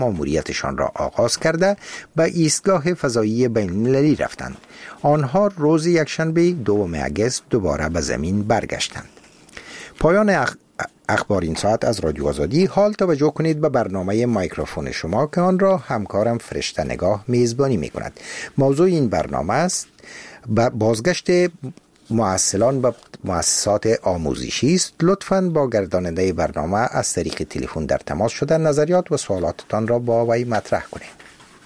ماموریتشان را آغاز کرده به ایستگاه فضایی بین‌المللی رفتند. آنها روز یکشنبه 2 اگست دوباره به زمین برگشتند. پایان اخبار این ساعت از رادیو آزادی. حال توجه کنید به برنامه میکروفون شما که آن را همکارم فرشته نگاه میزبانی می کند. موضوع این برنامه است بازگشت مؤثران به مؤسسات آموزشی است. لطفاً با گرداننده برنامه از طریق تلفن در تماس شده نظریات و سوالاتتان را با وی مطرح کنید.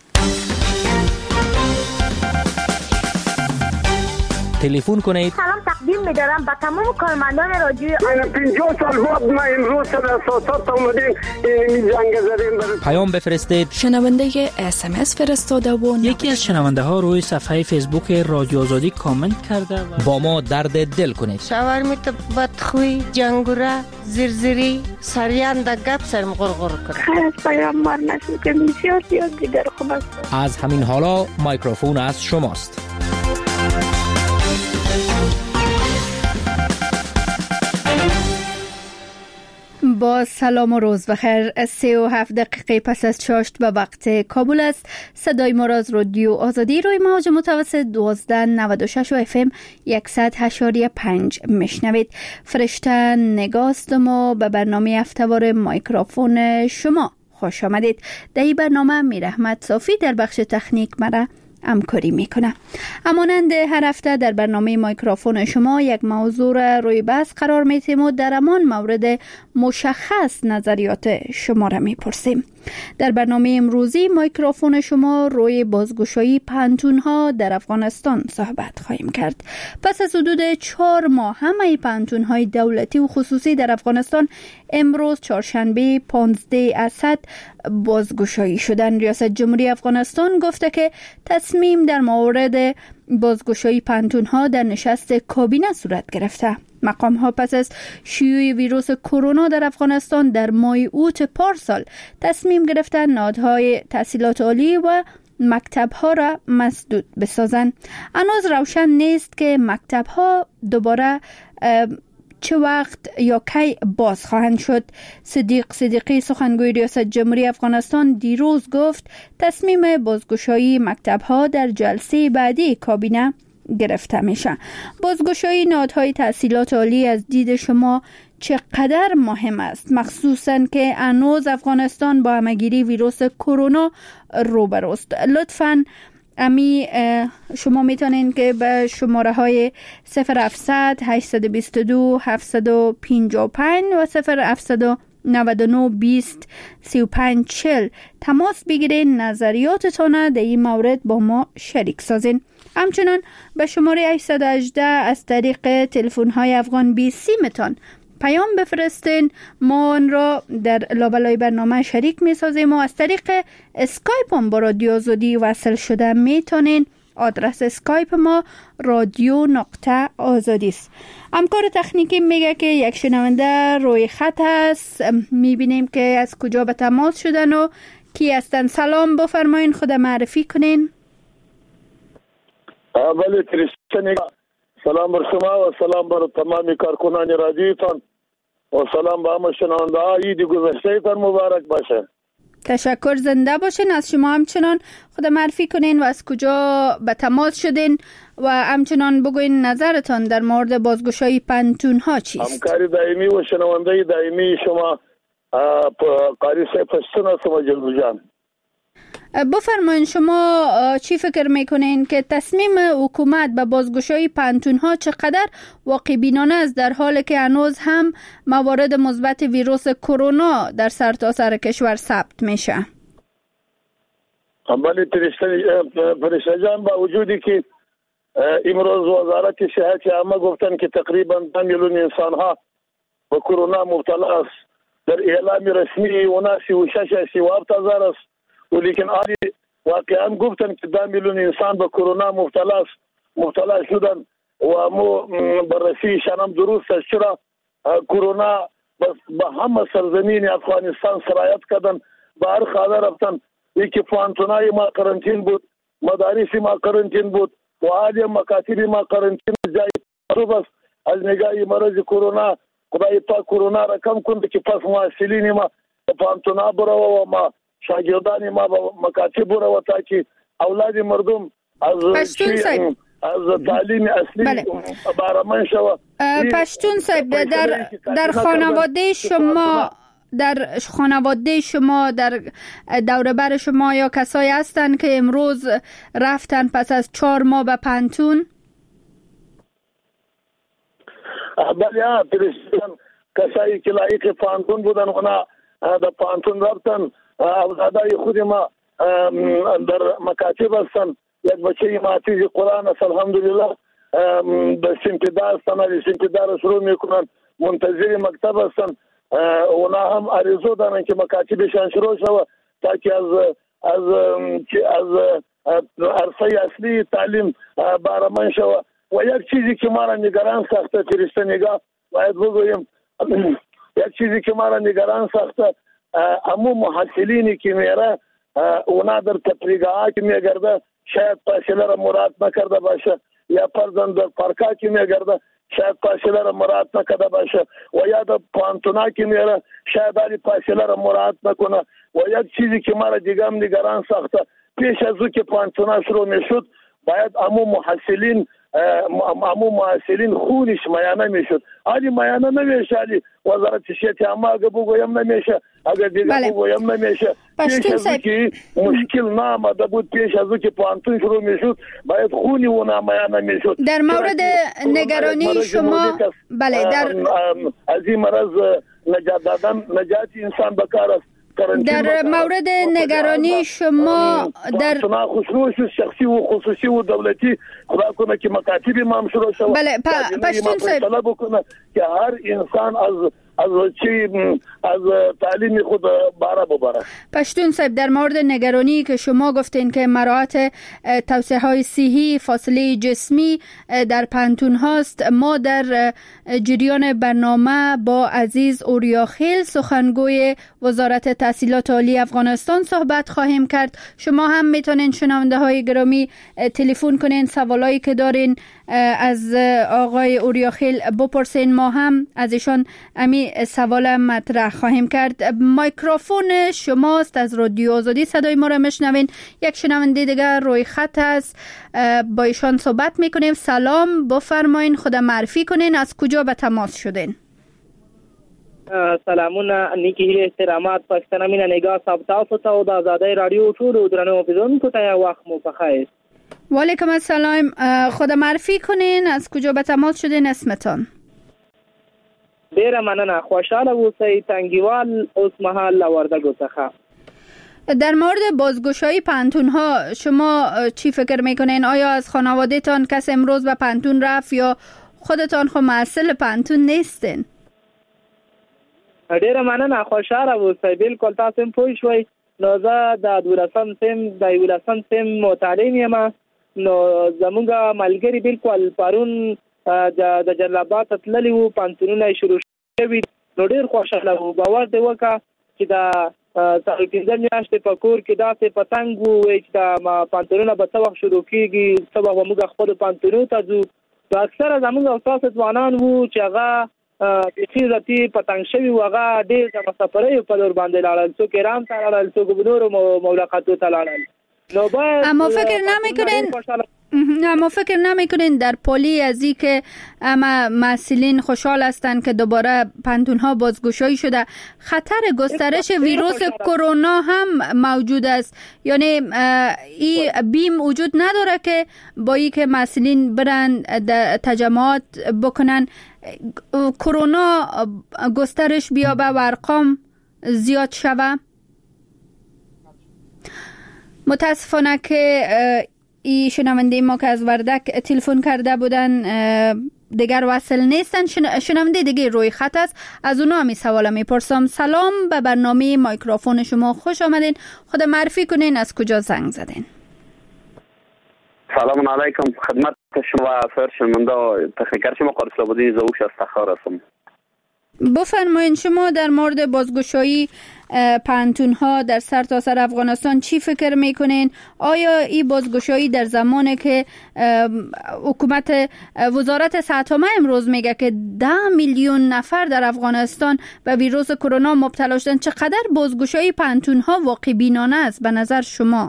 تلفن کنید. سلام تقدیم می‌دارم به تمام کارمندان رادیو. 50 سال بعد ما امروز سر اساسات اومدیم این جنگ زدیم. پیام بفرستید. شنونده SMS فرستاده و یکی از شنونده ها روی صفحه فیسبوک رادیو آزادی کامنت کرده و با ما درد دل کنید. شاورمیت بدخوی، جنگوره، زرزری، سریان دا گپ سرم غرغر کنه. خیلی از پیام مار نشد که بسیار زیاد دیگر خوب است. از همین حالا میکروفون از شماست. با سلام و روز بخیر. 37 دقیقه پس از چاشت به وقت کابل است. صدای ما را از رادیو آزادی روی موج متوسط 1296 و FM 100.5 میشنوید. فرشته نگاست ما به برنامه هفته‌وار میکروفون شما خوش آمدید. در این برنامه میرحمت صافی در بخش تکنیک مرا همکاری میکنه. همانند هر هفته در برنامه میکروفون شما یک موضوع را روی بحث قرار میتیم و در همان مورد مشخص نظریات شما را میپرسیم. در برنامه امروزی میکروفون شما روی بازگشایی پانتون‌ها در افغانستان صحبت خواهیم کرد. پس از حدود 4 ماه همه پانتون‌های دولتی و خصوصی در افغانستان امروز چهارشنبه 15 اسد بازگشایی شدند. ریاست جمهوری افغانستان گفته که تصمیم در مورد بازگشایی پانتون‌ها در نشست کابینه صورت گرفته. مقام ها پس از شیوع ویروس کرونا در افغانستان در ماه اوت پارسال تصمیم گرفتن نهادهای تحصیلات عالی و مکتب ها را مسدود بسازند. هنوز روشن نیست که مکتب ها دوباره چه وقت یا کی باز خواهند شد. صدیق صدیقی سخنگوی ریاست جمهوری افغانستان دیروز گفت تصمیم بازگشایی مکتب ها در جلسه بعدی کابینه گرفته میشه. بازگشایی نهادهای تحصیلات عالی از دید شما چقدر مهم است، مخصوصاً که هنوز افغانستان با همه‌گیری ویروس کرونا روبروست؟ لطفاً شما میتونین که به شماره های 0700 822 755 و 0799 20 35 40 تماس بگیرین، نظریاتتان در این مورد با ما شریک سازین. همچنان به شماره 818 از طریق تلفن های افغان 20 متان پیام بفرستین، ما آن را در لابلای برنامه شریک می سازیم و از طریق اسکایپ هم با رادیو آزادی وصل شده میتونین. آدرس اسکایپ ما radio.azadi است. همکار تکنیکی میگه که یک شنونده روی خط هست. میبینیم که از کجا به تماس شدن و کی هستن. سلام، بفرمایین خود معرفی کنین. بله فرشته، سلام بر شما و سلام بر تمامی کارکنان رادیوتان و سلام به همه شنونده ها. عید گذشته‌تان مبارک باشه. تشکر، زنده باشین. از شما همچنان خود معرفی کنین و از کجا به تماس شدین و همچنان بگوین نظرتان در مورد بازگشایی پانتون ها چیست؟ همکاری دائمی و شنونده دائمی شما قاری صاحب پشتون هستم جلو جان. بفرمایین شما چی فکر میکنین که تصمیم حکومت به بازگشایی پانتون ها چقدر واقع بینانه است، در حالی که هنوز هم موارد مثبت ویروس کرونا در سرتاسر کشور ثبت میشه؟ بله فرشته جان، با وجودی که امروز وزارت صحت عامه گفتن که تقریبا 2 میلیون انسان ها به کرونا مبتلا است، در اعلام رسمی 76000 است، ولیکن آلی واقعا گفتن که 2 میلیون انسان به کرونا مبتلا شدن و مو بررسی شنم درست است. چرا کرونا به همه سرزمین افغانستان سرایت کردن، به هر خانه رفتن. یکی پوانتونای ما قرنطین بود، مدارس ما قرنطین بود و عالی مکاتب ما قرنطین جای مطلوب است. از نگاه مرض کرونا خدای پاک کرونا را کم کنه که پس محصلین ما پوانتونا برو و ما شاگردان ما به مکاتب وروتا که اولاد مردم از تعلیم اصلی بهره‌مند شوه. پشتون صاحب، در خانواده شما در دور بر شما یا کسایی هستند که امروز رفتن پس از 4 ماه به پانتون؟ بله، پرسیدن کسایی که لایق پانتون بودن اونا در پانتون رفتن. اولادای خود ما در مکاتب هستن. یک بچه حافظ قرآن است الحمدلله، در سنتدار هستن، سنتدار شروع میکنن، منتظر مکتب هستن. اونا هم آرزو دارن که مکاتبشان شروع شوه تا که از عرصه اصلی تعلیم بهره‌مند شوه. و یک چیزی که ما را نگران ساخته فرشته نگاه باید بگویم، یک چیزی که ما را نگران ساخته امو محصلینی که میره اونا در تفریحگاه که میگرده شاید فاصله را مراد نکرده باشه، یا فرضاً در پارکا که میگرده شاید فاصله را مراد نکرده باشه، و یا در پانتونا که میره شاید علی فاصله را مراد نکنه. و یک چیزی که ما را دیگه هم نگران ساخته، پیش از او که پانتونا شروع میشد باید امو محصلین خونش میانه میشد. علی میانه نمیشه، علی وزارت صحت عامه اگه بگویم نمیشه، اگه دیگه بگویم نمیشه. پیش از او که مشکل نامده بود، پیش از او که پانتون شروع میشد باید خونی اونا میانه میشد. در مورد نگرانی شما، بله، از این مرض نجات دادن نجات انسان بکار است. در مورد نگرانی شما در خصوصی شخصی و خصوصی و دولتی خدا کنه که مکاتب ما شروع شود. بله، پشتون صاحب بکنه که هر انسان از تعلیم خود باره ببره. پشتون صاحب، در مورد نگرانی که شما گفتین که مراعات توصیه های صحی، فاصله جسمی در پانتون هاست، ما در جریان برنامه با عزیز اوریاخیل سخنگوی وزارت تحصیلات عالی افغانستان صحبت خواهیم کرد. شما هم میتونین شنونده های گرامی تلفن کنین، سوالایی که دارین از آقای اوریاخیل بپرسین، ما هم از ایشان امی سوال مطرح خواهیم کرد. میکروفون شماست، از رادیو آزادی صدای ما را میشنوین. یک شنونده دیگر روی خط است، با ایشان صحبت میکنیم. سلام، بفرمایین، خود معرفی کنین، از کجا به تماس شدین؟ سلامونه، نیکی هیله احترامات پښتنه مینه نگاه صاحب، تاسو ته د آزادۍ رادیو ټولو درنو اوریدونکو ته یو وخت مو بخیر. وعلیکم السلام، خود معرفی کنین، از کجا به تماس شدین، اسمتان؟ ډیره مننه، خوشحاله اوسئ. تنگیوال اوس مهال له وردګو څخه. در مورد بازگشایی پانتون ها شما چی فکر میکنین؟ آیا از خانواده‌تان کس امروز به پانتون رفت یا خودتان خو محصل پانتون نیستین؟ ډیره مننه، خوشحاله اوسئ. بالکل تاسو هم پوه شوئ. نو زه د 12م سیم متعلم یم. نو زمونږ ملګری بالکل پرون د جلالاباد تللی وو، پانتونونه شروع شوي. نو ډیر خوشاله وو. باور دی وکړه چې دا څلور پنځه میاشتې په کور کې داسې پتنګ وو چې دا پانتونونه به څه وخت شروع کېږي، څه وخت به موږ خپلو پانتونو ته ځو. اکثره زمونږ استاد ځوانان وو چې هغه بیخي راتي پتنګ شوي وو، هغه ډېر د مسافریو په لور باندې لاړل، څوک ایران ته لاړل، څوک نورو ملاقاتو ته لاړل. اما فکر نمیکنین در پالی از این که اما مسئولین خوشحال هستند که دوباره پانتون ها بازگشایی شده، خطر گسترش ویروس کرونا هم موجود است؟ یعنی این بیم وجود نداره که با این که مسئولین برن تجمعات بکنن کرونا گسترش بیابه و ارقام زیاد شوه؟ متاسفانه که این شنونده ما که از وردک تلفن کرده بودن دیگر وصل نیستن. شنونده دیگه روی خط است، از اونا همی سوال میپرسم. سلام، به برنامه میکروفون شما خوش آمدین. خود معرفی کنین، از کجا زنگ زدین؟ سلام علیکم، خدمت شما سر شنونده تخنیکر شما قارس لابدی زوش از تخار هستم. بفرمایید شما در مورد بازگشایی پانتون ها در سرتاسر افغانستان چی فکر میکنین؟ آیا این بازگشایی در زمانی که حکومت وزارت صحت عامه امروز میگه که 10 میلیون نفر در افغانستان به ویروس کرونا مبتلا شدن، چقدر بازگشایی پانتون ها واقع بینانه است به نظر شما؟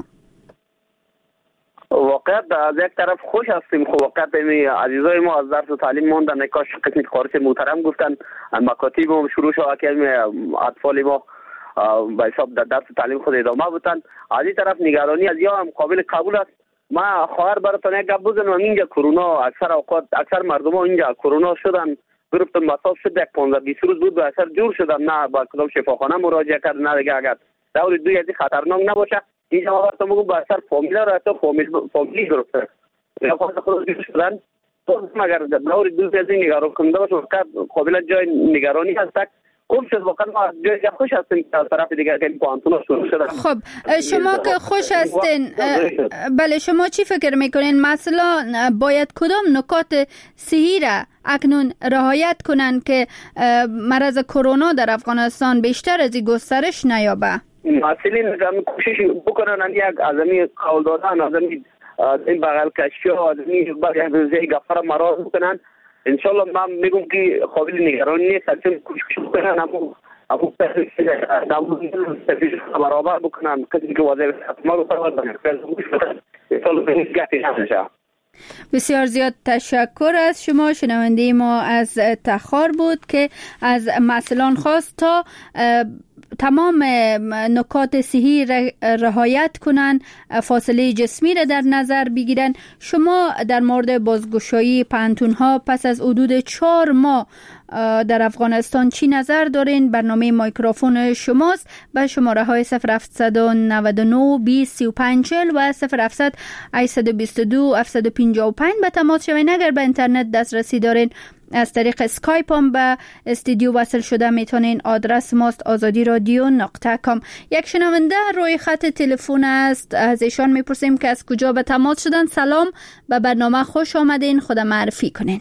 واقعا از یک طرف خوش هستیم. خب واقعا عزیزای ما از درس و تعلیم موندن، کاش قسم خارج محترم گفتن مکاتب هم شروع شد که اطفال ما به حساب در درس و تعلیم خود ادامه بودن. از این طرف نگرانی از یا هم قابل قبول است. ما خواهر براتون یک گپ بزنم، اینجا کرونا اکثر مردم ها اینجا کرونا شدن، گرفتن مصاب شد، یک 15-20 روز بود و اثر جور شدن، نه با کدام شفاخانه مراجعه کرد، نه دیگه اگر دور دوی از خطرناک نباشه اینجا ما براتون بگم با اثر فامیلا را تو فامیلی گرفته یا خود شدن. اگر دور دوی از این نگران کننده باشه قابل جای نگرانی هست. خوب شد واقعا ما جای خوش هستیم که از طرف دیگر که پانتون شروع شدن. خب شما که خوش هستین، بله شما چی فکر میکنین مثلا باید کدام نکات صحی را اکنون رعایت کنن که مرض کرونا در افغانستان بیشتر از این گسترش نیابه؟ مسئولین کوشش بکنن یک آدمی قول دادن، آدمی این بغل کشی ها، آدمی یک گفر مراز بکنن. انشالله من میگم که قابل نگرانی نیست، چون کوشش بکنن امو تفیش برابر بکنن کسی که وظیفه ما رو فرمودن بسیار زیاد تشکر از شما. شنونده ما از تخار بود که از مسئولان خواست تا تمام نکات صحی رعایت کنن، فاصله جسمی را در نظر بگیرن. شما در مورد بازگشایی پانتون ها پس از حدود 4 ماه در افغانستان چی نظر دارین؟ برنامه مایکروفون شماست. به شماره های 0799 20 35 40 و 0700 822 755 به تماس شوین. اگر به اینترنت دسترسی دارین از طریق اسکایپ هم به استودیو وصل شده میتونین. آدرس ماست azadi.radio.com. یک شنونده روی خط تلفن است، از ایشان میپرسیم که از کجا به تماس شدن. سلام، به برنامه خوش آمدین، خود معرفی کنین.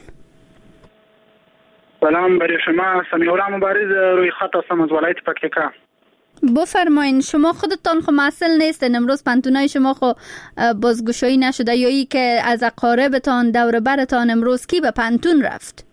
سلام برای شما، سمیع الله مبارز روی خط هستم از ولایت پکتیکا. بفرمایین شما خودتان خو مسئول نیستین، امروز پانتونای شما خو بازگشایی نشده یا ای که از اقاربتان دور برتان امروز کی به پانتون رفت؟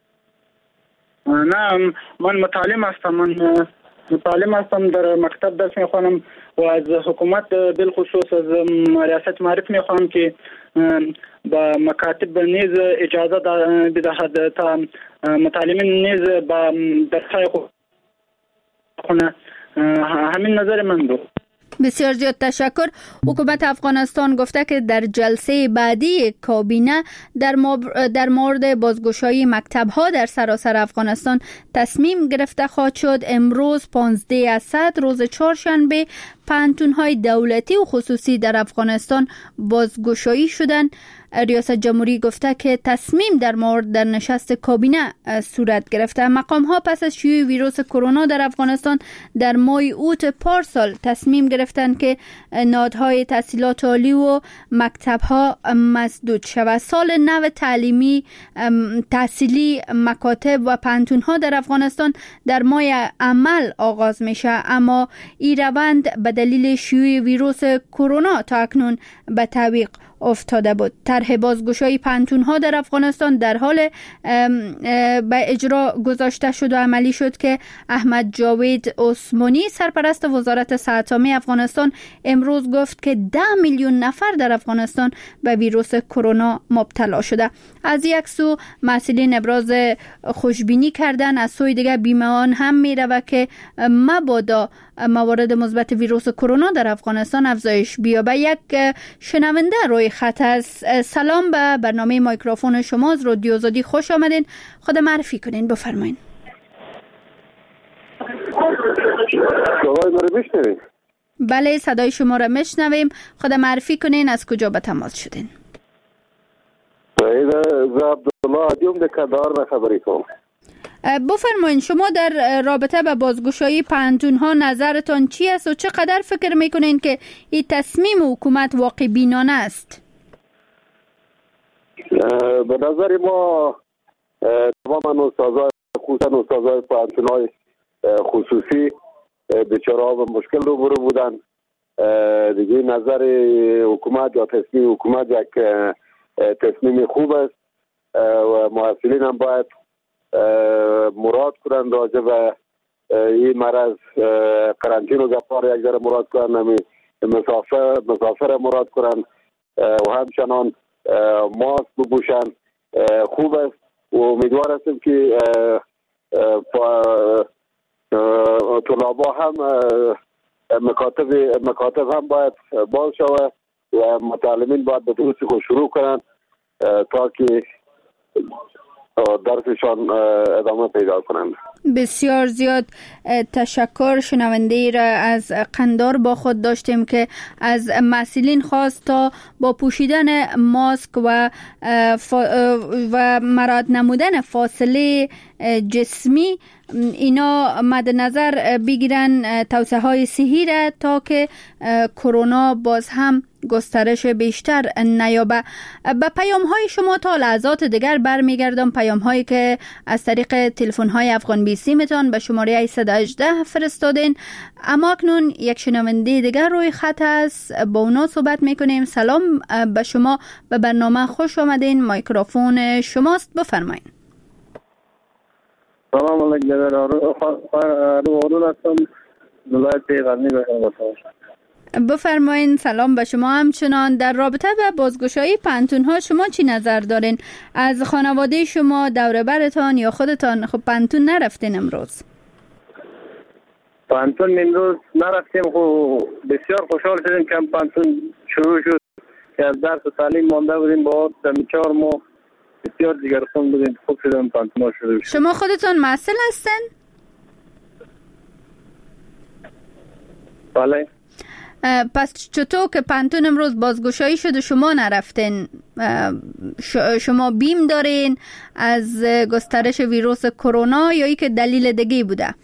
نه من متعلم هستم در مکتب درس میخوانم و از حکومت بالخصوص از ریاست معرف میخوانم که با مکاتب نیز اجازه بدهد تا متعلمین نیز با درسای خونه. همین نظر من بود. بسیار زیاد تشکر. حکومت افغانستان گفته که در جلسه بعدی کابینه در مورد بازگشایی مکتب ها در سراسر افغانستان تصمیم گرفته خواهد شد. امروز 15 اسد روز چهارشنبه پانتون های دولتی و خصوصی در افغانستان بازگشایی شدند. ریاست جمهوری گفته که تصمیم در مورد در نشست کابینه صورت گرفته. مقام ها پس از شیوع ویروس کرونا در افغانستان در ماه اوت پارسال تصمیم گرفتند که نهادهای تحصیلات عالی و مکتب ها مسدود شود. سال نو تعلیمی تحصیلی مکاتب و پانتون ها در افغانستان در ماه عمل آغاز میشه، اما این روند به دلیل شیوع ویروس کرونا تا اکنون به تعویق افتاده بود. طرح بازگشایی پانتون ها در افغانستان در حال به اجرا گذاشته شد و عملی شد که احمد جاوید عثمانی سرپرست وزارت صحت عامه افغانستان امروز گفت که 10 میلیون نفر در افغانستان به ویروس کرونا مبتلا شده. از یک سو مسئولین ابراز خوشبینی کردن، از سوی دیگر بیمه‌ان هم می‌رود که مبادا موارد مثبت ویروس کرونا در افغانستان افزایش بیابد. یک شنونده روی خط است. سلام، به برنامه مایکروفون شما از رادیو آزادی خوش آمدین. خود معرفی کنین، بفرمایید. بله صدای شما را میشنویم. خود معرفی کنین، از کجا به تماس شدین؟ عبدالله عدیم ده کندهار نه خبری کنم. بفرمایید شما در رابطه با بازگشایی پانتون ها نظرتان چی است و چقدر فکر میکنین که این تصمیم حکومت واقع بینانه است؟ به نظر ما تماما استادان خصوصا استادای پانتونای خصوصی بیچاره به مشکل روبرو بودن. دیگه نظر حکومت یا تصمیم حکومت یک تصمیم خوب است و محصلین هم باید مراد کنن راجع به این مرض، قرنطین و گفار یک ذره مراد کنن، مسافر مراد کنن و همچنان ماسک بپوشن. خوب است و امیدوار هستیم که طلابا هم مکاتب هم باید باز شود و متعلمین باید به درستی خود شروع کنن تا که درسشان ادامه پیدا کنند. بسیار زیاد تشکر. شنونده را از قندار با خود داشتیم که از مسئولین خواست تا با پوشیدن ماسک و مراعات نمودن فاصله جسمی اینا مد نظر بگیرن توصیه های صحی را تا که کرونا باز هم گسترش بیشتر نیابه. به پیام های شما تا لحظات دیگر برمیگردم، پیام هایی که از طریق تلفن های افغان 20 متان به شماره 118 فرستادین. اما اکنون یک شنونده دیگر روی خط است، با اونا صحبت میکنیم. سلام به شما، به برنامه خوش آمدین. میکروفون شماست، بفرمایید. سلام علیکم جناب هستم، ولایت غزنی بفرمایین. سلام به شما همچنان. در رابطه به بازگشایی پانتون ها شما چی نظر دارین؟ از خانواده شما، دور برتان یا خودتان خب پانتون نرفتین امروز؟ پانتون امروز نرفتیم، خب بسیار خوشحال شدیم که پانتون شروع شد که از درس و تعلیم مانده بودیم با 4 ماه بسیار دیگرخون بودیم. خوب شدیم پانتون ها شروع شد. شما خودتان محصل هستن؟ بله. پس چطور که پانتون امروز بازگشایی شد و شما نرفتین؟ شما بیم دارین از گسترش ویروس کرونا یا ای که دلیل دیگه بوده؟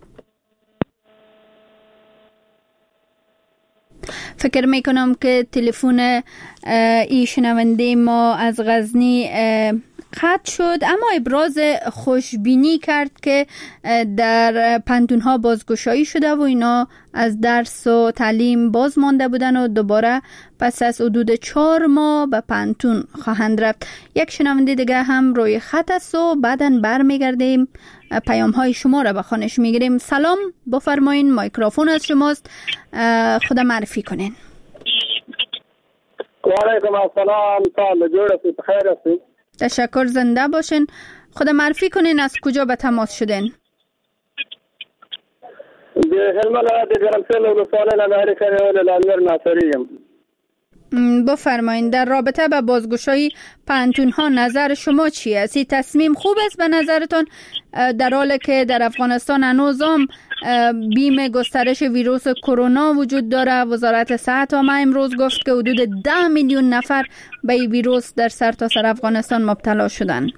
فکر میکنم که تلفن ای شنونده ما از غزنی قطع شد، اما ابراز خوشبینی کرد که در پانتون ها بازگشایی شده و اینا از درس و تعلیم باز مانده بودن و دوباره پس از حدود 4 ماه به پانتون خواهند رفت. یک شنونده دیگه هم روی خط است و بعداً برمیگردیم پیام های شما را به خوانش میگیریم. سلام، بفرمایین، میکروفون از شماست، خدا معرفی کنین. و علیکم السلام، سال جوړ بخیر هستید؟ تشکر، زنده باشین. خدا معرفی کنین از کجا به تماس شدین؟ د هلمند ولایت ګرمسیر ولسوالۍ له لارې کړی له امیر ناصری یم. بفرمایین در رابطه با بازگشایی پانتون ها نظر شما چی است؟ این تصمیم خوب است به نظرتان در حالی که در افغانستان هنوز هم بیم گسترش ویروس کرونا وجود داره؟ وزارت صحت هم امروز گفت که حدود 10 میلیون نفر به این ویروس در سرتاسر افغانستان مبتلا شدن.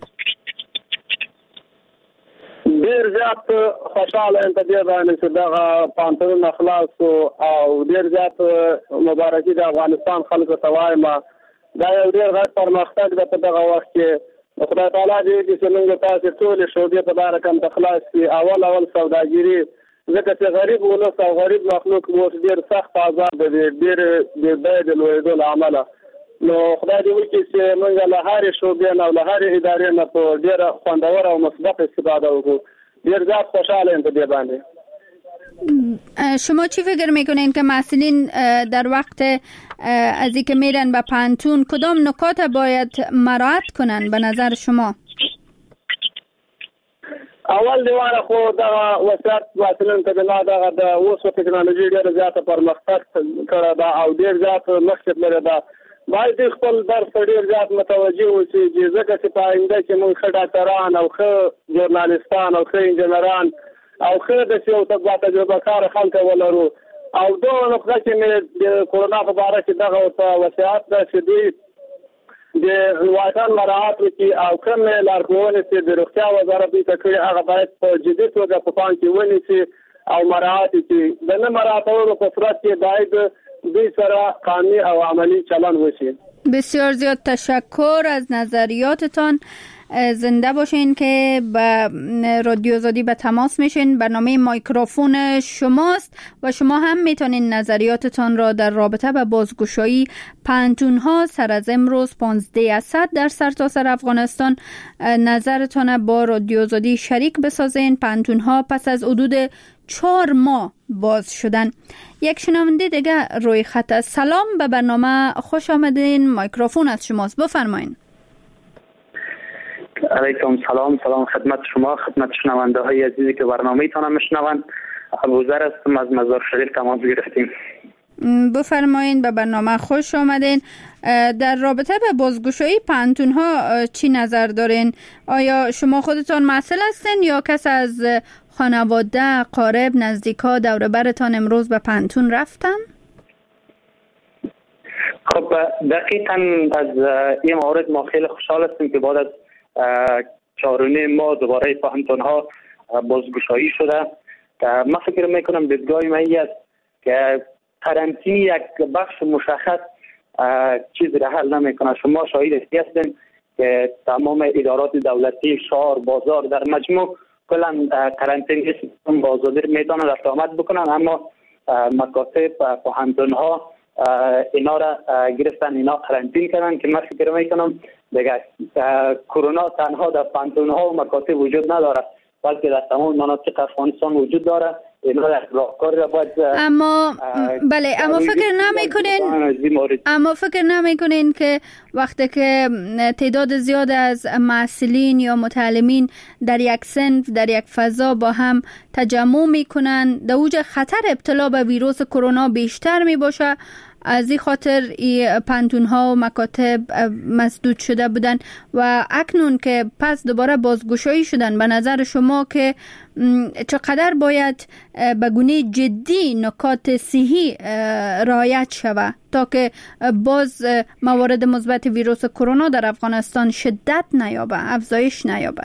ډیر زیات خوشاله یم په دې باندې چې دغه پانتون خلاص او ډیر زیات مبارکي د افغانستان خلکو ته وایم. دا یو ډیر غټ پرمختګ ده په دغه وخت کې. خدای تعالی دې چې موږ تاسو ټول شعبې په لاره کې تخلاص شي. اول سوداګري، ځکه چې غریب ولس او غریب مخلوق مو ډیر سخت عذاب دي، ډیر د لویدو له امله. نو خدای دې وکړي چې موږ له هرې شعبې نه او له هرې ادارې نه په ډېره خوندوره او مثبت استفاده وکړو. ډېر زیات خوشحاله یم په دې باندې. شما چی فکر میکنین که مسئولین در وقت از اینکه میرن به پانتون کدام نکات باید مراعات کنن به نظر شما؟ اول دیوانه خو دغه وسایت مسئولین ته دغه د اوس ټکنالوژي ډېره زیاته پرمختګ کړې ده او ډېر زیات مخکې تللې ده. باید خپل درس ډېر زیات متوجه اوسي ځکه چې په آینده کې موږ ښه ډاکټران او ښه ژورنالیستان او ښه انجینران او ښه داسې یو تجربه کار خلک ولرو. او دغه نقطه کې مې د کرونا په باره کې دغه ورته وصیت ده چې دوی د روایتان مراعات وکړي او کوم لارښوونې چې د روغتیا وزارت دوی ته کړي هغه باید په جدي توګه په پام کې ونیسي او مراعات کړي. د نه مراعاتولو په صورت کې باید دوی سره قانوني او عملی چلند وشي. بسیار زیاد تشکر از نظریاتتان. زنده باشین که به رادیو آزادی به تماس میشین. برنامه مایکروفون شماست و شما هم میتونین نظریاتتان را در رابطه به بازگشایی پانتون‌ها سر از امروز 15 اسد در سرتاسر افغانستان نظرتان با رادیو آزادی شریک بسازین. پانتون‌ها پس از حدود 4 ماه باز شدن. یک شنونده دیگه روی خط. سلام، به برنامه خوش آمدین. مایکروفون از شماست، بفرمایین. علیکم سلام خدمت شما، خدمت شنونده های عزیزی که برنامه تان میشنوند. ابوذر هستم، از مزار شریف تماس گرفتیم. بفرمایین، به برنامه خوش آمدین. در رابطه به بازگشایی پانتون ها چی نظر دارین؟ آیا شما خودتان مسئول هستین یا کس از خانواده، قارب، نزدیکا، دور برتان امروز به پانتون رفتن؟ خب دقیقاً از این مورد ما خیلی خوشحال هستیم که بعد از 4.5 ماه دوباره پانتون ها بازگشایی شده. من فکر میکنم دیدگاه من است که قرنطینه یک بخش مشخص چیزی را حل نمیکنه. شما شاهد هستین که تمام ادارات دولتی، شهر، بازار در مجموع کلا قرنطینه با آزادی میتونن رفت آمد بکنن، اما مکاتب پانتون ها اینا را گرفتن، اینا قرنطینه کردن که من فکر میکنم دیگه کرونا تنها در پانتون ها و مکاتب وجود نداره، بلکه در تمام مناطق افغانستان وجود داره. اینا راهکاری را باید اما فکر نمیکنین که وقتی که تعداد زیاد از محصلین یا متعلمین در یک صنف، در یک فضا با هم تجمع میکنن، در اوج خطر ابتلا به ویروس کرونا بیشتر میباشه؟ از این خاطر پانتون ها و مکاتب مسدود شده بودن و اکنون که پس دوباره بازگشایی شدن، به نظر شما که چقدر باید به گونه جدی نکات صحی رعایت شود تا که باز موارد مثبت ویروس کرونا در افغانستان شدت نیابه، افزایش نیابه؟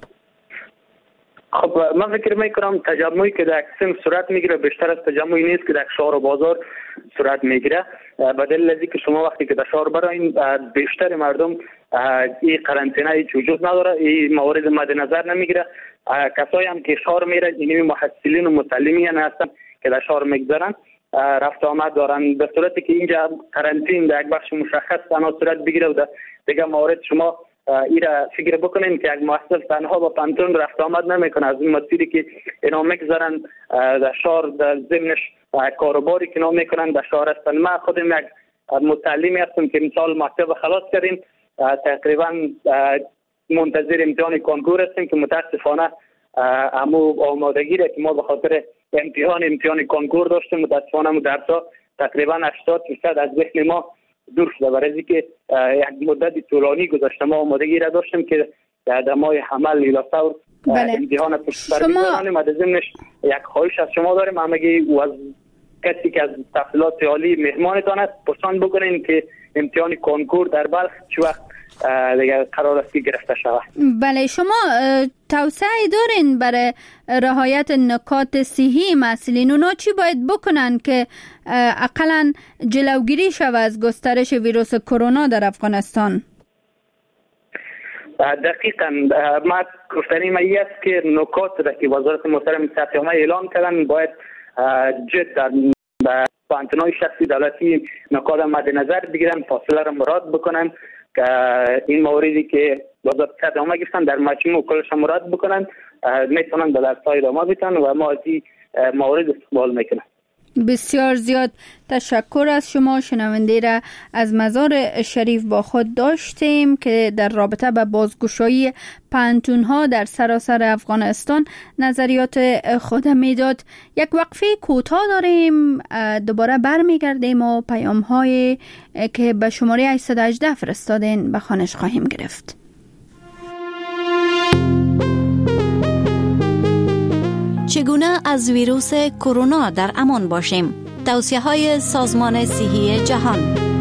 خب من فکر میکنم تجمعی که در اکسیم صورت میگیره بیشتر از تجمعی نیست که در شهر و بازار صورت میگیره. به دلیل از اینکه شما وقتی که در شهر براین بیشتر مردم این قرنطینه هیچ وجود نداره، این موارد مد نظر نمیگیره. کسایی هم که شهر میره اینمی محصلین و متعلمین هستن که در شهر میگذارن، رفت آمد دارن، به صورتی که اینجا قرنطینه در یک بخش مشخص تنها صورت بگیره و دیگه موارد شما ایرا فکر بکنین که یک محصل تنها با پانتون رفت آمد نمیکنه. از این مسیری که اینا میگذارن در شهر، در ضمنش کاروباری که اینا میکنن در شهر هستن. من خودم یک متعلمی هستم که امسال مکتب خلاص کردیم، تقریبا منتظر امتحان کنکور هستیم که متاسفانه امو آمادگی را که ما به خاطر امتحان کنکور داشتیم متاسفانه درسا تقریبا 80% از ذهن ما دور شده، برای اینکه یک مدت طولانی گذشته ما آمادگی را داشتیم که در ماه حمل ایلاسور امتحان پشت بگذارانیم. از ضمنش یک خواهش از شما داریم، همگی و از کسی که از تحصیلات عالی مهمانتان است پرسان بکنین که امتحان کنکور در بلخ چه وقت دیگه قرار است که گرفته شود. بله، شما توصیه دارین برای رعایت نکات صحی مسئولین؟ اونا چی باید بکنن که اقلا جلوگیری شود از گسترش ویروس کرونا در افغانستان؟ دقیقاً ما گفتنی مایی است که نکات را که وزارت محترم صحت اعلام کردن باید جد در پانتون‌های شخصی دولتی نکات مد نظر بگیرن، فاصله را مراعات بکنن که این موردی که وزارت صحت عامه گفتن در مجموع کلش مراعات بکنن، میتونن به درس‌های ادامه بدن و ما از این موارد استقبال میکنن. بسیار زیاد تشکر از شما. شنونده را از مزار شریف با خود داشتیم که در رابطه با بازگشایی پانتون ها در سراسر افغانستان نظریات خود میداد. یک وقفه کوتاه داریم، دوباره برمیگردیم و پیام های که به شماره 818 فرستادین به خوانش خواهیم گرفت. چگونه از ویروس کرونا در امان باشیم؟ توصیه‌های سازمان صحی جهان.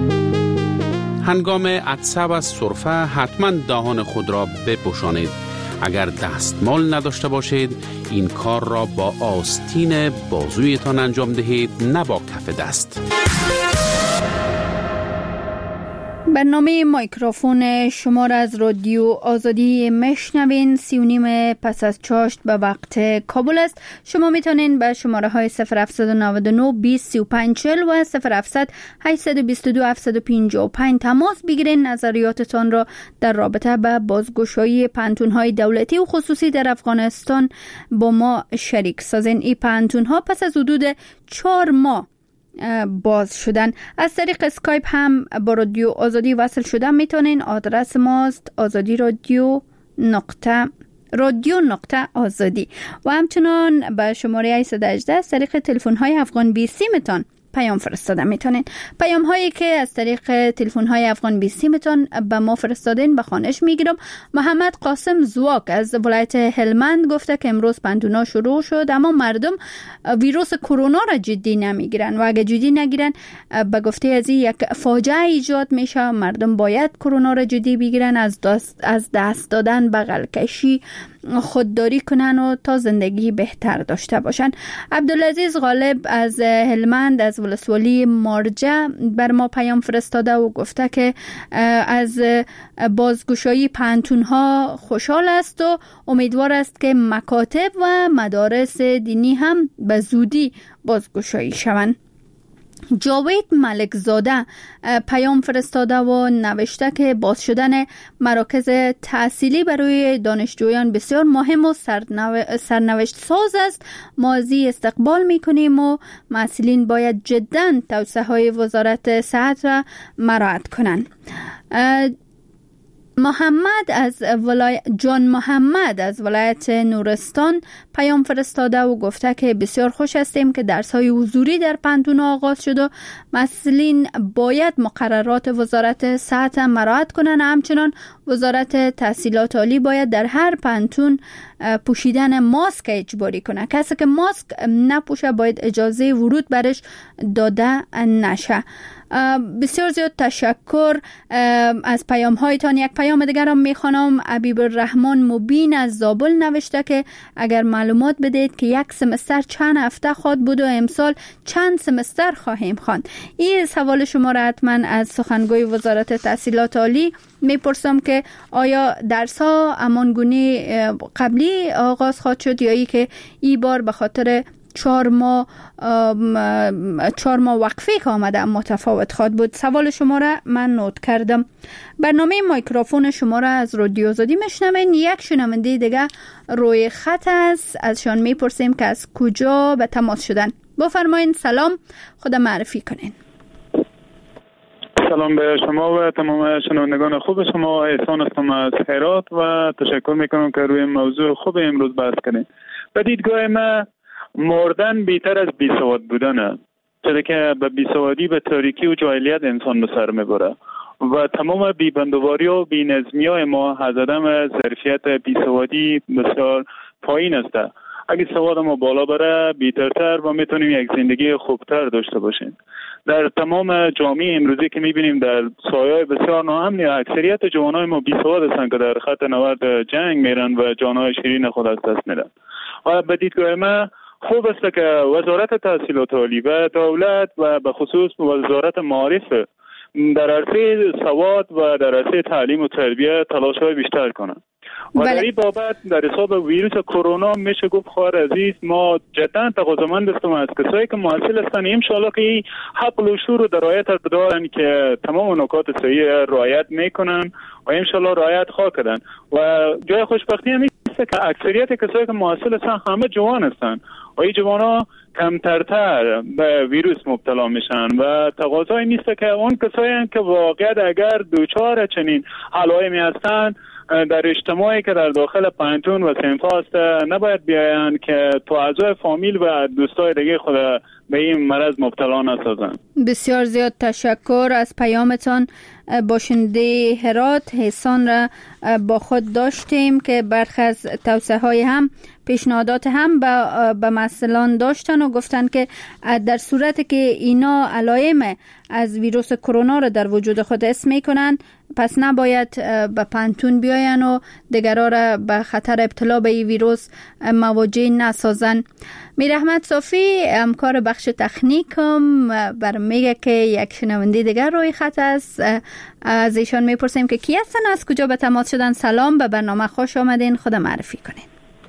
هنگام عطسه و سرفه حتما دهان خود را بپوشانید. اگر دستمال نداشته باشید این کار را با آستین بازویتان انجام دهید، نه با کف دست. برنامه مایکروفون شما را از رادیو آزادی میشنوین. 3:30 پس از چاشت به وقت کابل است. شما میتونین به شماره های 0799 20 35 40 و 0700 822 755 تماس بگیرین. نظریاتتان را در رابطه به بازگشایی پانتون‌های دولتی و خصوصی در افغانستان با ما شریک سازین. این پانتون‌ها پس از حدود 4 ماه باز شدن. از طریق اسکایپ هم با رادیو آزادی وصل شدن میتونین. آدرس ماست رادیو.آزادی و همچنان به شماره 818 از طریق تلفن های افغان 20 میتون پیام فرستاده میتونین. پیام هایی که از طریق تلفن های افغان 20 میتون به ما فرستادین به خوانش میگیرم. محمد قاسم زواک از ولایت هلمند گفته که امروز پانتونا شروع شد اما مردم ویروس کرونا را جدی نمیگیرن و اگه جدی نگیرن به گفته از یک فاجعه ایجاد میشه. مردم باید کرونا را جدی بگیرن، از دست دادن، بغل کشی، خودداری کنن و تا زندگی بهتر داشته باشن. عبدالعزیز غالب از هلمند از ولسوالی مارجه بر ما پیام فرستاده و گفته که از بازگشایی پانتون‌ها خوشحال است و امیدوار است که مکاتب و مدارس دینی هم به زودی بازگشایی شوند. جاوید ملک زاده پیام فرستاده و نوشته که باز شدن مراکز تحصیلی برای دانشجویان بسیار مهم و سرنوشت ساز است. ما از این استقبال میکنیم و مسئولین باید جدا توصیه های وزارت صحت را مراعات کنند. جان محمد از ولایت نورستان پیام فرستاده و گفته که بسیار خوش هستیم که درس‌های حضوری در پانتون آغاز شد و مسئولین باید مقررات وزارت صحت مراعات کنند. همچنان وزارت تحصیلات عالی باید در هر پانتون پوشیدن ماسک اجباری کنه. کسی که ماسک نپوشه باید اجازه ورود برش داده نشه. بسیار زیاد تشکر از پیام هایتان. یک پیام دیگر هم میخوانم. حبیب الرحمن مبین از زابل نوشته که اگر معلومات بدید که یک سمستر چند هفته خواهد بود و امسال چند سمستر خواهیم خواند. این سوال شما را حتما از سخنگوی وزارت تحصیلات عالی میپرسم که آیا درس ها همانگونه قبلی آغاز خواهد شد یا ای که این بار به خاطر 4 ماه وقفه که آمده متفاوت خواهد بود. سوال شما را من نوت کردم. برنامه مایکروفون شما را از رادیو آزادی میشنوین. یک شنونده دیگه روی خط است، ازشان میپرسیم که از کجا به تماس شدن. بفرمایید. سلام، خود معرفی کنین. سلام به شما و تمام شنوندگان خوب شما. احسان هستم از هرات و تشکر میکنم که روی موضوع خوب امروز بحث کنید. به دیدگاه ما مردن بیتر از بیسواد بودنه، چرا که به بیسوادی به تاریکی و جاهلیت انسان به سر میبره و تمام بیبندواری و بینظمی های ما از عدم ظرفیت بیسوادی بسیار پایین است. اگه سواد ما بالا بره بیترتر و میتونیم یک زندگی خوبتر داشته باشیم. در تمام جامعه امروزی که میبینیم در سایه‌های بسیار ناامنی اکثریت جوانای ما بیسواد هستند که در خط نورد جنگ میرن و جانهای شیرین خود از دست میدن. و به دیدگاه ما خوب است که وزارت تحصیلات عالی و دولت و به خصوص وزارت معارف در عرصه سواد و در عرصه تعلیم و تربیت تلاش‌های بیشتر کنند. و در این بابت در حساب ویروس کرونا میشه گفت خواهر عزیز ما جدا تقاضامند هستم از کسایی که محصل هستند ان شاءالله که این حق و شور و رعایت دارن که تمام نکات صحیح رعایت میکنن و ان شاءالله رعایت خواهند. و جای خوشبختی هم است که اکثریت کسایی که محصل هستند همه جوان هستند و این جوانا کمترتر به ویروس مبتلا میشن و تقاضای نیست که اون کسایی که واقعا اگر دوچار چنین علائمی هستند در اجتماعی که در داخل پانتون و صنف هست نباید بیاین که تو اعضای فامیل و دوستای دیگه خود به این مرض مبتلا نسازن. بسیار زیاد تشکر از پیامتان. باشنده هرات احسان را با خود داشتیم که برخی از توصیه های هم پیشنهادات هم به مسئولان داشتن و گفتن که در صورتی که اینا علائم از ویروس کرونا را در وجود خود حس میکنن پس نباید به پانتون بیاین و دیگران را به خطر ابتلا به این ویروس مواجه نسازن. میر احمد صافی همکار بخش بخش تکنیکم بر میگه که یک شنونده دیگر روی خط است. از ایشان میپرسیم که کی هستن، از کجا به تماس شدن. سلام، به برنامه خوش آمدین، خود معرفی کنین.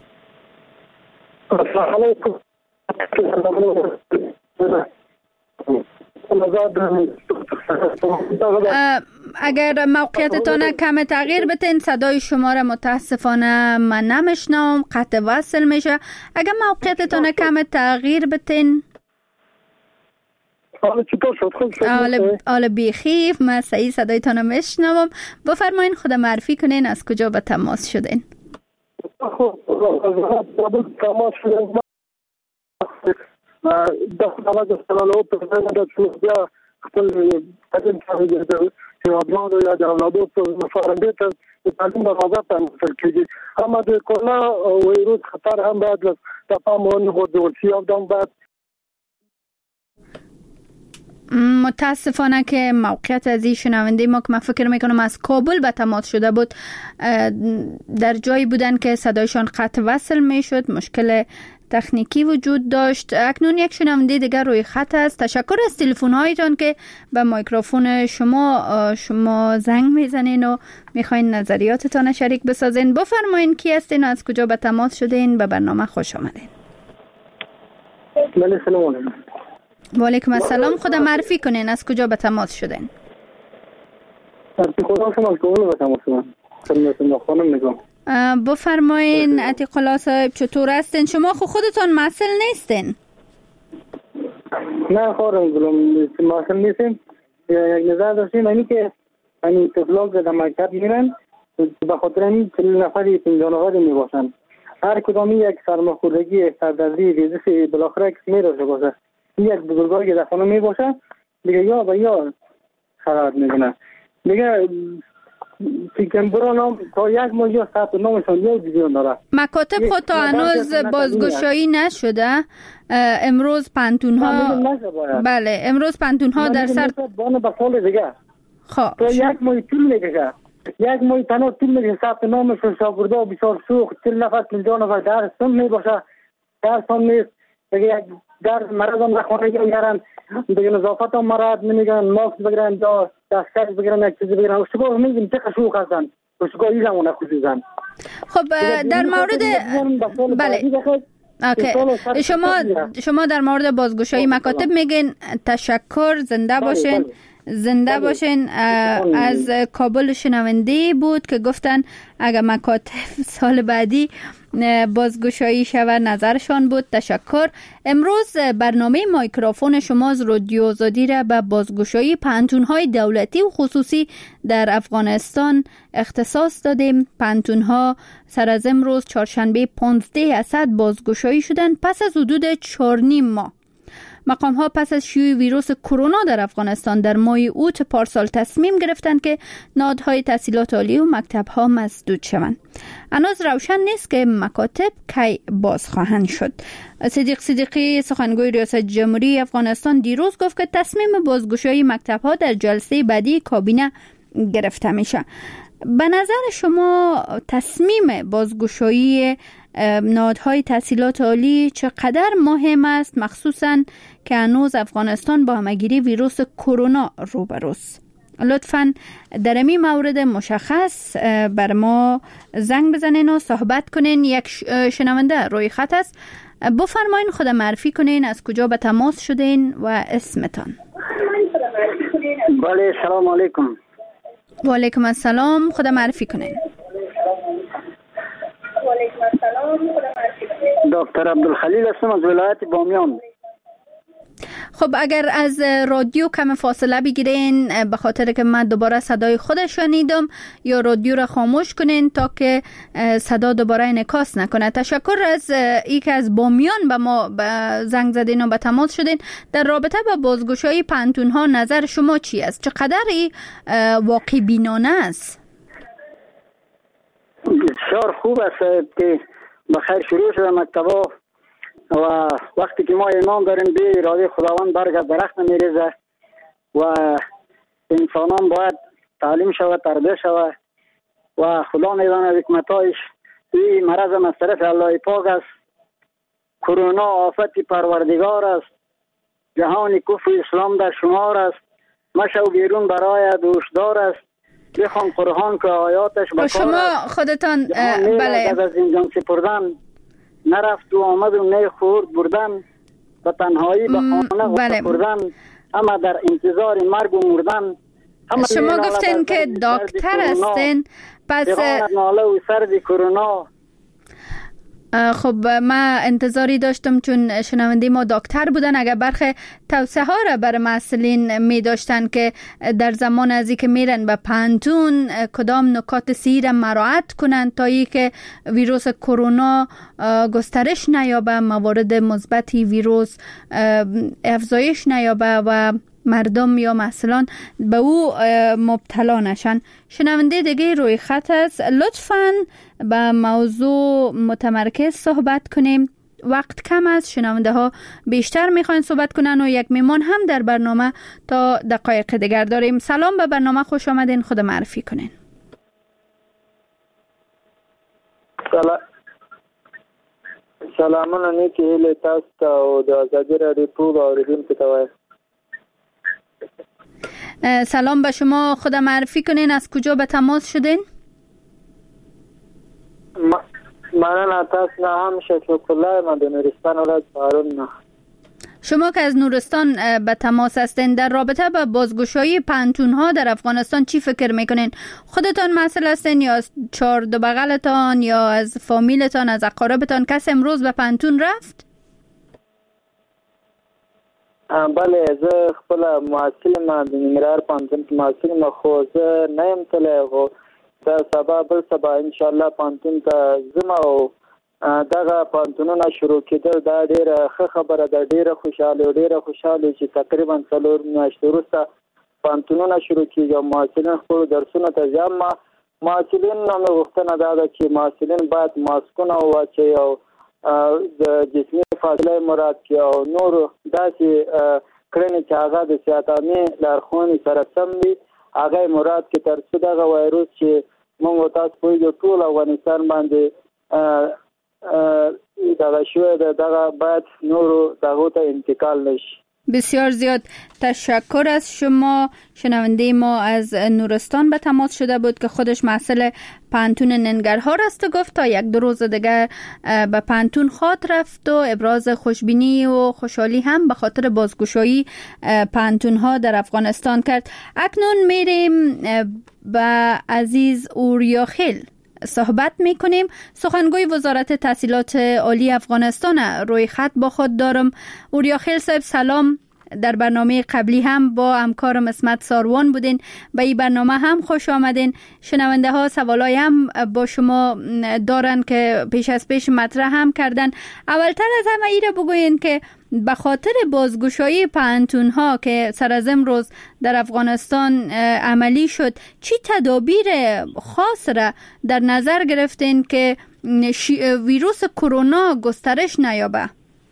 اگر موقعیتتان کم تغییر بتین، صدای شما را متاسفانه من نمیشنوم، قطع وصل میشه. اگر موقعیتتان کم تغییر بتین. حالا بیخیف، من صحیح صدایتان رو میشنوم. بفرمایین خود معرفی کنین، از کجا به تماس شدین. خپل قدم ته د هیوادوالو یا د اولادو په مفاهمه ته د تعلیم برابر تنظیم کیږي. اما د کرونا ویروس خطر هم باید د پام ونغورځول شي او دام باید. متاسفانه که موقعیت از این شنونده ما که من فکر میکنم از کابل به تماس شده بود، در جایی بودن که صدایشان قطع وصل میشد، مشکل تکنیکی وجود داشت. اکنون یک شنونده دیگر روی خط است. تشکر از تلفن هایتان که به میکروفون شما زنگ میزنین و میخواین نظریاتتان شریک بسازین. بفرمایین کی هستین، از کجا به تماس شدین، به برنامه خوش آمدین. سلام. و علیکم السلام. خود معرفی کنین، از کجا به تماس شدین. بفرمایین عتیق الله صاحب، چطور هستین شما؟ خودتان مسئول نیستین؟ نه خورم مسئول نیستیم. یک نظر داشتیم اینی که این طفلان که در مکتب میرن به خاطر این 40 نفری 50 نفری میباشن، هر کدامی یک سرماخوردگی سردردی ریزش بالاخره کسی میراشه باشه. یک بزرگایی که در خانه میباشه دیگه یا به یا خراب میکنه دیگه. تیکنبران هم تا یک ماه یا ثبت نامشان یا دیگران داره. مکاتب خود تا هنوز بازگشایی نشده. امروز پانتون ها، بله امروز پانتون ها در سر بانه به سال دیگه خب تا یک ماه طول میکشه. یک ماه تنها طول میکشه ثبت نامشون. شاگردا بسیار شوخ 40 نفر 50 نفر درسون میباشه، درسون نیست دیگه. یک در مرض هم نخوانه گیرن دیگه، نظافت هم مرد نمیگن، ماسک بگیرن یا دستکش بگیرن، یک چیزی بگیرن. اشتباه میگیم چه شوخ هستن، اشتباه ایزمونه خصوصا. خب در مورد بله اوکی، شما در مورد بازگشایی مکاتب میگین تشکر، زنده باشین. زنده باشین. از کابل شنونده بود که گفتن اگر مکاتب سال بعدی بازگشایی شود، نظرشان بود. تشکر. امروز برنامه میکروفون شما از رادیو آزادی را به بازگشایی پانتون‌های دولتی و خصوصی در افغانستان اختصاص دادیم. پانتون‌ها سر از امروز چهارشنبه 15 اسد بازگشایی شدند پس از حدود 4.5 ماه. مقام ها پس از شیوع ویروس کرونا در افغانستان در ماه اوت پارسال تصمیم گرفتند که نهادهای تحصیلات عالی و مکتب ها مسدود شوند. هنوز روشن نیست که مکاتب کی باز خواهند شد. صدیق صدیقی سخنگوی ریاست جمهوری افغانستان دیروز گفت که تصمیم بازگشایی مکتب ها در جلسه بعدی کابینه گرفته میشه. به نظر شما تصمیم بازگشایی نهادهای تحصیلات عالی چقدر مهم است، مخصوصاً که هنوز افغانستان با همگیری ویروس کرونا روبروست؟ لطفاً در این مورد مشخص بر ما زنگ بزنین و صحبت کنین. یک شنونده روی خط است. بفرمایین خود معرفی کنین، از کجا به تماس شدین و اسمتان. بله سلام علیکم. و علیکم السلام. خود معرفی کنین. دکتر عبدالخلیل هستم از ولایت بامیان. خب اگر از رادیو کم فاصله بگیرین به خاطر که من دوباره صدای خودش شنیدم، یا رادیو را خاموش کنین تا که صدا دوباره انعکاس نکنه. تشکر از ای که از بامیان به ما زنگ زدین و به تماس شدین. در رابطه با بازگشایی پانتون ها نظر شما چی است؟ چقدر ای واقع بینانه است؟ بسیار خوب است که بخیر شروع شده مکتبا و وقتی که ما ایمان داریم به اراده خداوند برگ درخت نمیریزه و انسانان باید تعلیم شود، تربیت شود و خدا میداند حکمتایش. این مرض هم از طرف الله پاک است. کرونا آفت پروردگار است جهان کفر اسلام در شمار است، مشو بیرون برای دوشدار است، بخوان قرآن که آیاتش بکار است. شما خودتان بله از زندان سپردن، نرفت و آمد و نه خورد بردن، به تنهایی به خانه بله. بردن، اما در انتظار مرگ و مردن. شما گفتین که دکتر هستین، پس ناله و سرد کرونا. خب ما انتظاری داشتم چون شنونده ما دکتر بودن، اگر برخی توصیه ها را بر مسئولین می داشتن که در زمان ازی که میرن به پانتون کدام نکات سیر مراعات کنن تا ای که ویروس کرونا گسترش نیابه، موارد مثبتی ویروس افزایش نیابه و مردم یا مسئولان به او مبتلا نشن. شنونده دیگه روی خط است، لطفاً به موضوع متمرکز صحبت کنیم، وقت کم است، شنونده ها بیشتر میخواین صحبت کنن و یک میمان هم در برنامه تا دقایق دیگر داریم. سلام، به برنامه خوش آمدین، خود معرفی کنین. سلامونه نیکی هیله تاسو ته او د ازادي راډیو ټول اوریدونکو ته. سلام به شما، خود معرفی کنین، از کجا به تماس شدین؟ مننه، تاسو نه هم شکر الله، من د نورستان ولایت هارون نه. شما که از نورستان به تماس هستین، در رابطه با بازگشایی پانتون ها در افغانستان چی فکر میکنین؟ خودتان مسئول هستین یا از چهار دو بغلتان یا از فامیلتان، از اقاربتان کس امروز به پانتون رفت؟ بله، زه خپل محصل ما د ننګرهار پوهنتون کې محصل ما، خو زه نه یم تللی، خو دا سبا بل سبا انشاءالله پوهنتون ته ځم او دغه پوهنتونونه شروع کېدل دا ډېره ښه خبره ده. ډېره خوشحاله چې تقریبا 4 میاشتې وروسته پوهنتونونه شروع کېږي او محصلین خپلو درسونو ته ځي. اما محصلین نه مې غوښتنه دا ده چې محصلین باید ماسکونه واچوي او د جسمي فاصله مراد کړي او نور داسې کړنې چې هغه د صحت عامې لارښوونې سره سم وي هغه مراد کړي، تر څو دغه وایروس چې موږ تاسو پوهېږو ټول افغانستان باندې دغه شوی ده، دغه باید نورو دغو ته انتقال نشي. بسیار زیاد تشکر از شما. شنونده ما از نورستان به تماس شده بود که خودش مسئول پانتون ننگرهار است و گفت تا 1-2 روز دیگر به پانتون خواهد رفت و ابراز خوشبینی و خوشحالی هم به خاطر بازگشایی پانتون ها در افغانستان کرد. اکنون میریم با عزیز اوریاخیل صحبت میکنیم. سخنگوی وزارت تحصیلات عالی افغانستان روی خط با خود دارم. اوریاخیل صاحب سلام، در برنامه قبلی هم با همکارم اسمت ساروان بودین، به این برنامه هم خوش آمدین. شنونده ها سوالای هم با شما دارن که پیش از پیش مطرح هم کردن. اولتر از همه ایره بگوین که به خاطر بازگشایی پانتون ها که سر از امروز در افغانستان عملی شد، چی تدابیر خاص را در نظر گرفتین که ویروس کرونا گسترش نیابه؟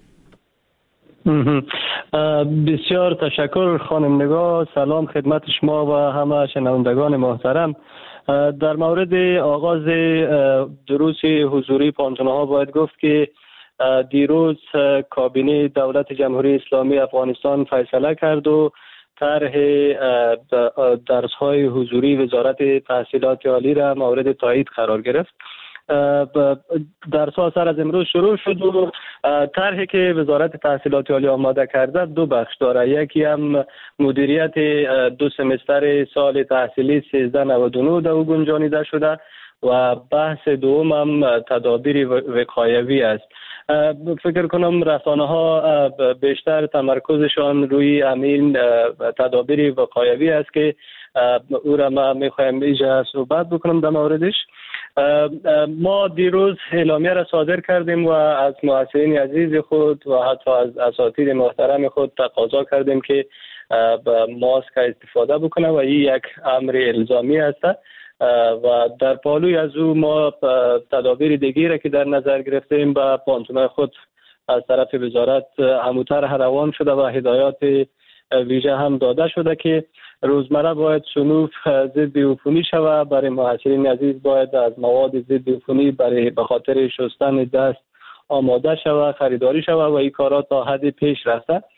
بسیار تشکر خانم نگاه. سلام خدمت شما و همه شنوندگان محترم. در مورد آغاز دروس حضوری پانتون‌ها باید گفت که دیروز کابینه دولت جمهوری اسلامی افغانستان فیصله کرد و طرح درس‌های حضوری وزارت تحصیلات عالی را مورد تایید قرار گرفت. درس‌ها سر از امروز شروع شد و طرحی که وزارت تحصیلات عالی آماده کرده 2 بخش داره. یکی هم مدیریت 2 سمستر سال تحصیلی 1399 در او گنجانیده شده و بحث دوم هم تدابیر وقایوی است. فکر کنم رسانه ها بیشتر تمرکزشان روی همین تدابیر وقایوی است که او را ما میخوایم اینجا صحبت بکنم در موردش. ما دیروز اعلامیه را صادر کردیم و از محصلین عزیز خود و حتی از اساتید محترم خود تقاضا کردیم که ماسک استفاده بکنه و این یک امر الزامی است و در پالوی از او ما تدابیر دیگری را که در نظر گرفتیم به پانتون‌های خود از طرف وزارت هموطرح روان شده و هدایات ویژه هم داده شده که روزمره باید صنوف ضد عفونی شود. برای محصلین عزیز باید از مواد ضد عفونی به خاطر شستن دست آماده شود، خریداری شود و این کارا تا حد پیش رفته.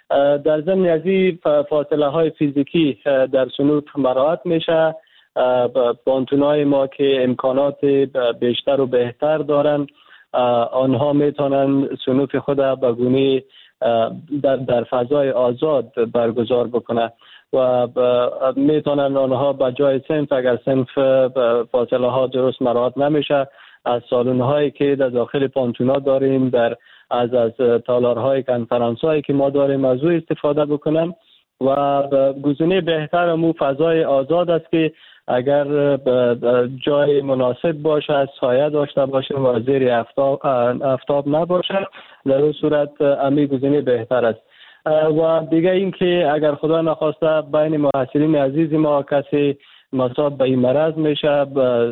در ضمن از این فاصله های فیزیکی در صنوف مراعات میشه. پانتونای ما که امکانات بیشتر و بهتر دارن، آنها میتونن صنوف خود به گونه در فضای آزاد برگزار بکنه و میتونن آنها به جای صنف، اگر صنف فاصله ها درست مراعات نمیشه، از سالن هایی که در داخل پانتونا داریم، از تالارهای کنفرانس هایی که ما داریم از او استفاده بکنن و گزینه بهتر مو فضای آزاد است که اگر جای مناسب باشه، سایه داشته باشه و زیر آفتاب نباشه، در اون صورت امی گزینه بهتر است. و دیگه این که اگر خدا نخواسته بین محصلین عزیز ما کسی مصاب به این مرض میشه،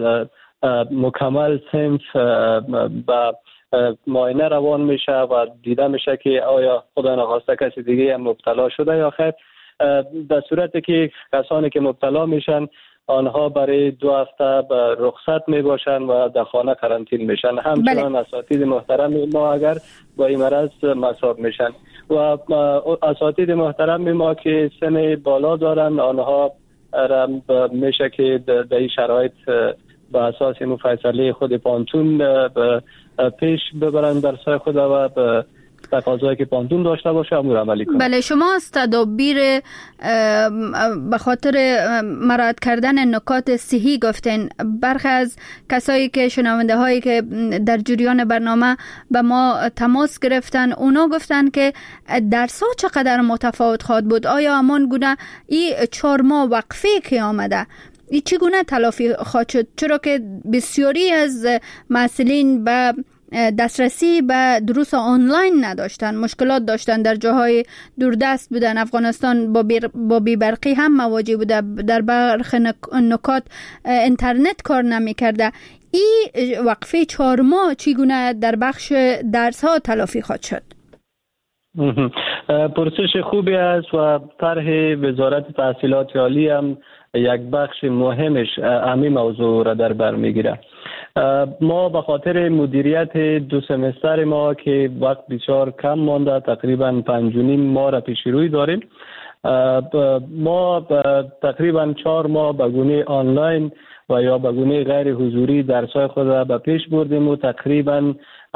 مکمل صنف به معاینه روان میشه و دیده میشه که آیا خدا نخواسته کسی دیگه هم مبتلا شده یا خیر. در صورتی که کسانی که مبتلا میشن آنها برای 2 هفته به رخصت می باشن و در خانه قرنطین میشن. همچنان اساتید محترم ما اگر با این مرض مصاب میشن و اساتید محترم ما که سن بالا دارن، آنها میشه که در این شرایط به اساس فیصله خود پانتون پیش ببرن درسای خود و به تقاضایی که پانتون داشته باشه امور عملی کنه. بله، شما از تدابیر به خاطر مراعات کردن نکات صحی گفتین. برخی از کسایی که شنونده هایی که در جریان برنامه به ما تماس گرفتن، اونا گفتن که درس ها چقدر متفاوت خواهد بود. آیا همان گونه این 4 ماه وقفه که آمده این چگونه تلافی خواهد شد؟ چرا که بسیاری از محصلین به دسترسی به دروس آنلاین نداشتن، مشکلات داشتن، در جاهای دوردست بودن. افغانستان با بیبرقی هم مواجه بوده، در برخی نکات اینترنت کار نمی کرده. این وقفه 4 ماه چگونه در بخش درس ها تلافی خواهد شد؟ پرسش خوبی است و طرح وزارت تحصیلات عالی هم یک بخش مهمش همین موضوع را در بر میگیره. ما به خاطر مدیریت 2 سمستر ما که وقت بسیار کم مانده، تقریبا 5.5 ماه را پیش روی داریم، ما تقریبا 4 ماه به گونه آنلاین و یا به گونه غیر حضوری درسای خود را به پیش بردیم و تقریبا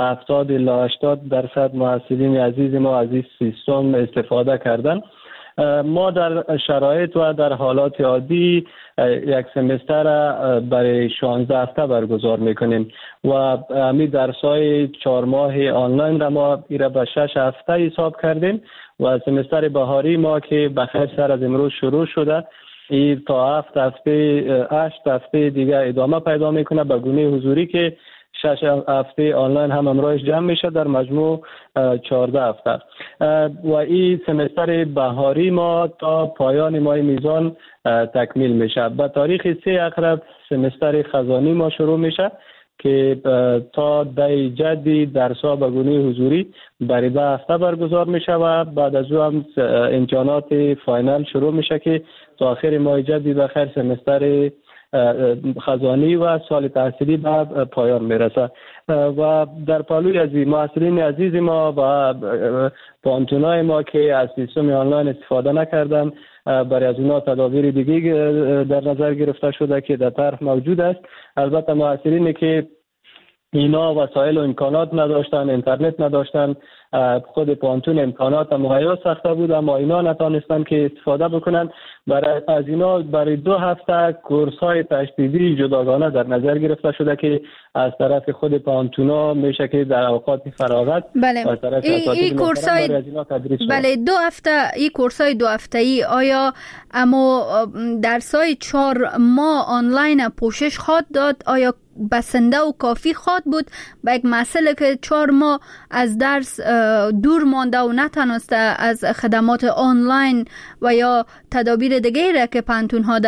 70-80% محصلین عزیز ما از این سیستم استفاده کردن. ما در شرایط و در حالات عادی یک سمستر برای 16 هفته برگزار میکنیم و همین درسای 4 ماه آنلاین را ما ایره به 6 هفته حساب کردیم و سمستر بهاری ما که بخیر سر از امروز شروع شده، این تا 7 هفته 8 هفته دیگه ادامه پیدا میکنه به گونه حضوری که 6 هفته آنلاین هم امروز جمع میشه، در مجموع 14 هفته. و این سمستر بهاری ما تا پایان ماه میزان تکمیل میشه. به تاریخ 3 اکتبر سمستر خزانی ما شروع میشه که تا 10 جدی درس‌ها به گونه حضوری برای 2 هفته برگزار میشه و بعد از او هم امتحانات فاینال شروع میشه که تا آخر ماه جدی بخیر سمستر خزانی و سال تحصیلی به پایان میرسه. و در پالوی از محصلین عزیز ما و پانتونای ما که از سیستم آنلاین استفاده نکردن، برای از اونا تدابیر دیگه در نظر گرفته شده که در طرح موجود است. البته محصلینی که اینا وسایل و امکانات نداشتن، اینترنت نداشتن، خود پانتون امکانات مهیا ساخته بود اما اینا نتونستن که استفاده بکنن، از اینا برای 2 هفته کورس های تشدیدی جداگانه در نظر گرفته شده که از طرف خود پانتونا میشه که در اوقات فراغت از طرف این کورس های بله 2 هفته این کورس های 2 هفته‌ای آیا اما درس های 4 ماه آنلاین پوشش خواهد داد؟ آیا بسنده و کافی خواهد بود با یک مسئله که 4 ماه از درس دور مانده و نتونسته از خدمات آنلاین و یا تدابیر دیگه را که پانتون ها در